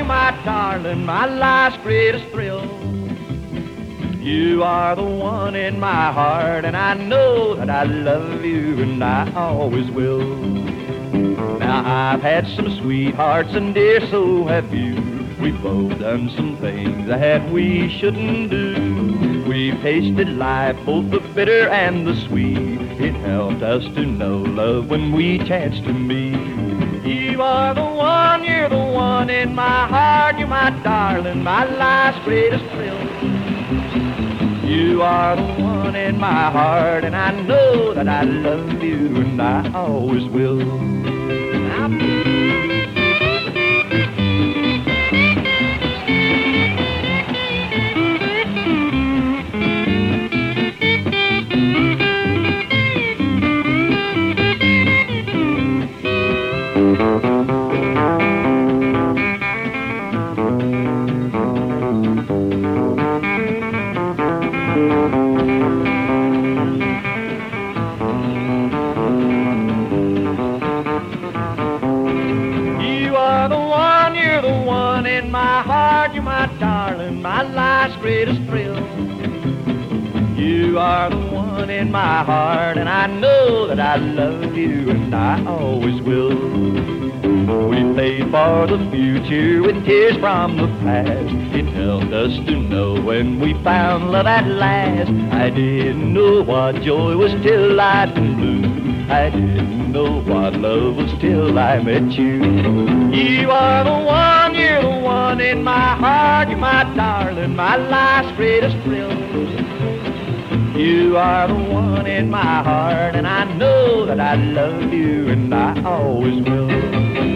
you're my darling, my life's greatest thrill. You are the one in my heart, and I know that I love you, and I always will. Now I've had some sweethearts, and dear, so have you. We've both done some things that we shouldn't do. We've tasted life, both the bitter and the sweet. It helped us to know love when we chanced to meet. You are the one, you're the one in my heart. You're my darling, my life's greatest thrill. You are the one in my heart, and I know that I love you, and I always will. My life's greatest thrill. You are the one in my heart, and I know that I love you, and I always will. We played for the future with tears from the past. It helped us to know when we found love at last. I didn't know what joy was till I turned blue. I didn't know what love was till I met you. You are the one, you're the one in my heart. You're my darling, my life's greatest thrill. You are the one in my heart, and I know that I love you, and I always will.